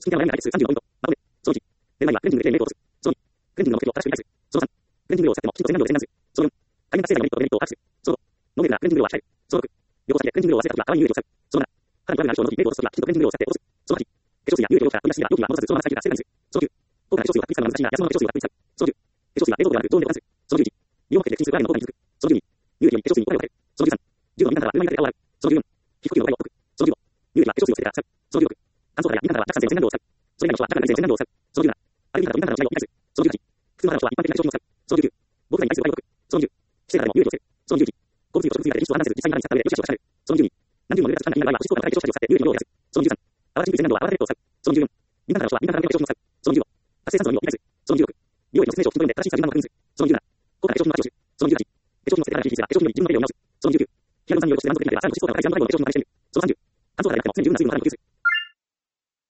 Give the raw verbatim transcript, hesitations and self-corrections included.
スキンケアの悩みが解決するさんじゅうのポイント。まとめ。そのいち。恋愛はクレンジングでメリットをする。そのに。クレンジングの目的を正しく理解する。そのさん。クレンジング量を避けてもきちんと洗顔量で洗顔する。そのよん。対面活性剤のメリットとデメリットを把握する。そのご。飲めるならクレンジング量は控える。そのろく。旅行先でクレンジング量を忘れたときは代わりに有益を使う。そのなな。肌に悪いなる症の時、メイクを落とすときはきちんとクレンジング量を使って落とす。そのはち。化粧水や有益量から取り出しや容器は戻さずそのまま使い切るから静かにする。そのきゅう。高価な化粧水を確実なのが難しいが安物の化粧水を確実に使う。そのじゅう。化粧水は冷蔵庫ではなく常温で保管する。そのじゅういち。利用をかけて口にするラーメンの効果に気づく。そのじゅうに。有益より化粧水にお金をかける。そのじゅうさん。重度の敏感から車にかけて顔を洗う。そのじゅうよん。皮膚呼吸の害を解く。そのじゅうご。有益は化粧水をつけてから使う。そのじゅうろく。乾燥肌や敏感肌は弱酸性の洗顔料を使う。それ以外の人は弱酸性の洗顔料を使う。そのじゅうなな。アレルギー肌と敏感肌の違いを理解する。そのじゅうはち。普通の肌の人は一般的な化粧品を使う。そのじゅうきゅう。防腐剤に対する害を解く。そのじゅう。規制肌でも有益をつける。そのじゅういち。交通費と食費がで実質を判断せず実際に肌に使った上で良し悪しを確かめる。そのじゅうに。何十ものレベルが使う肌に弱いは保湿効果の高い化粧品を使って有益な量を減らす。そのじゅうさん。泡立ちにくい洗顔は泡立てネットを使う。そのじゅうよん。敏感肌の人は敏感肌向けの化粧品を使う。そのじゅうご。活性酸素の意味を理解する。そのじゅうろく。美容液の説明書を聞くことによって正しいサービスの確認する。そのじゅうなな。高価な化粧品の話を知る。そのじゅうはち。化粧品の捨て方に気にするが化粧品より自分の手入れを見直す。